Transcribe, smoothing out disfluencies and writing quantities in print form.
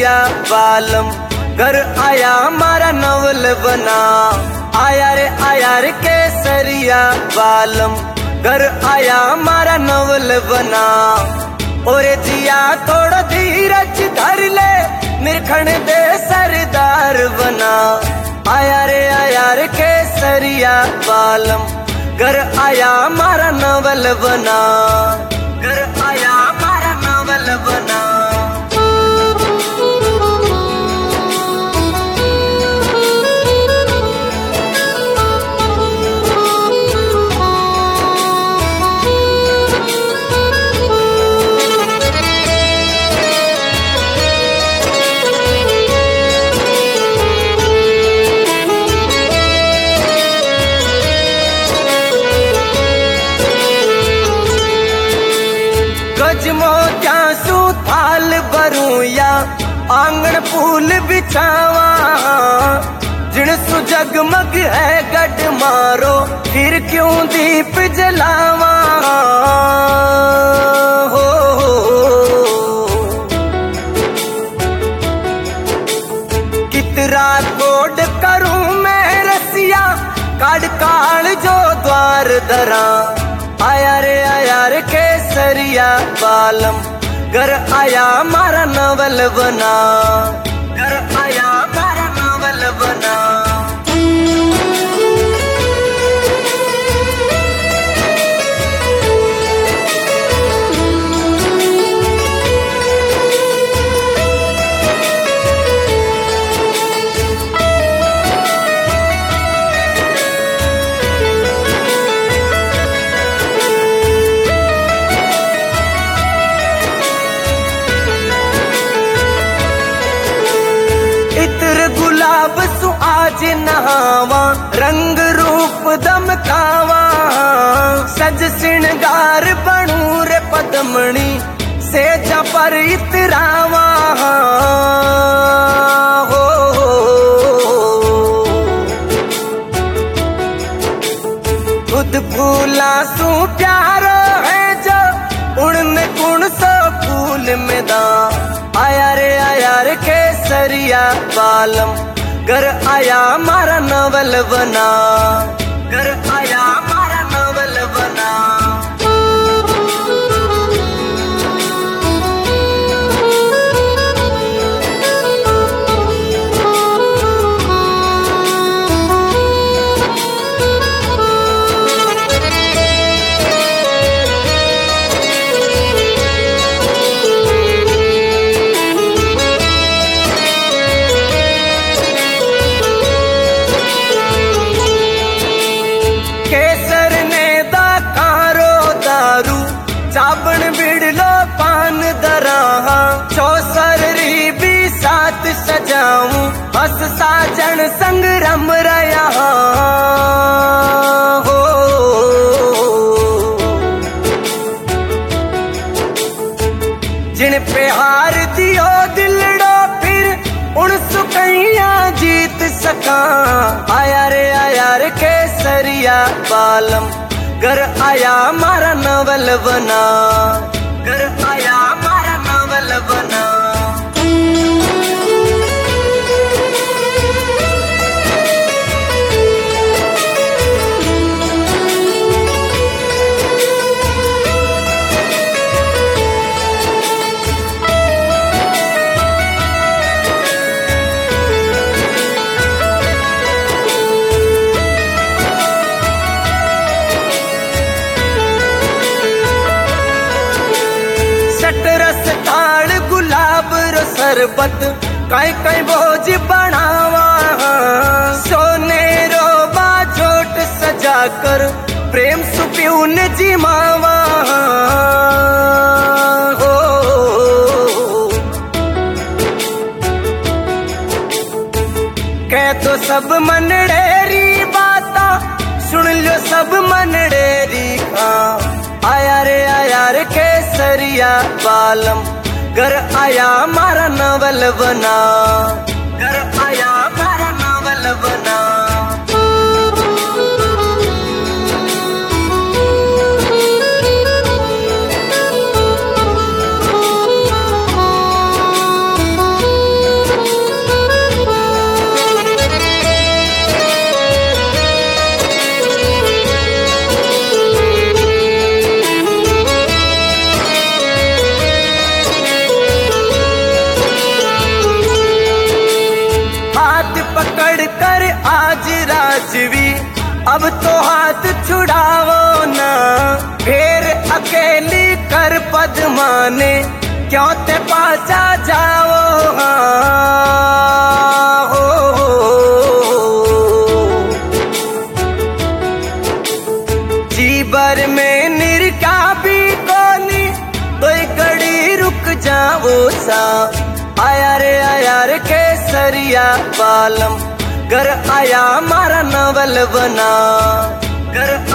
सरिया बालम, घर आया मारा नवल बना। आया रे केसरिया बालम, घर आया मारा नवल बना। ओरे जिया थोड़ा धीरज धर ले, निरखण दे सरदार बना। आया रे केसरिया बालम, घर आया मारा नवल बना। घर आया मारा नवल बना। गजमोत्या सू थाल भरूं या आंगन फूल बिछावा। जिणसु जगमग है गढ़ मारो, फिर क्यों दीप जलावा। हो कितरा कोड करूं मैं रसिया, काड़ काल जो द्वार धरा। आया रे केसरिया बालम, घर आया मारा नवल बना। घर आया मारा नवल बना। गुलाब सु आज नहावा, रंग रूप दमकावा। सज सिंगार बनू रे पदमणी, सेजा पर इतरावा। हो खुद फूला सू प्यारो है जो, उड़न गुण सो फूल में दा। आया रे केसरिया बालम, घर आया मारा नवल बना। घर आया मारा नवल बना। केसर ने दा कारो दारू, चाबण बिड़लो पान दरा। चौसर री भी साथ सजाऊं, बस साजन संग रम रया। हो जिन पे हार दियो दिलड़ो, फिर उन सुकैया जीत सका। आया रे केसरिया बालम, घर आया मारा नवल बना। घर आया मारा नवल बना। रस थाल गुलाब रो सरबत, कई कई भोज बनावा। सोने रो बाझोट सजा कर, प्रेम सुप्यून जिमावा। हो कह तो सब मनड़ेरी बाता, सुन लो सब मनड़ेरी खा। आया रे केसरिया बालम, घर आया मारा नवल बना। घर आया मारा नवल बना। राजवी अब तो हाथ छुड़ावो ना, फिर अकेली कर पद्माने क्यों ते पाचा जाओ। हाँ हो जीवर में निरका भी कोनी तो घड़ी रुक जाओ सा। आया रे केसरिया बालम घर आया मारा नवल बना, घर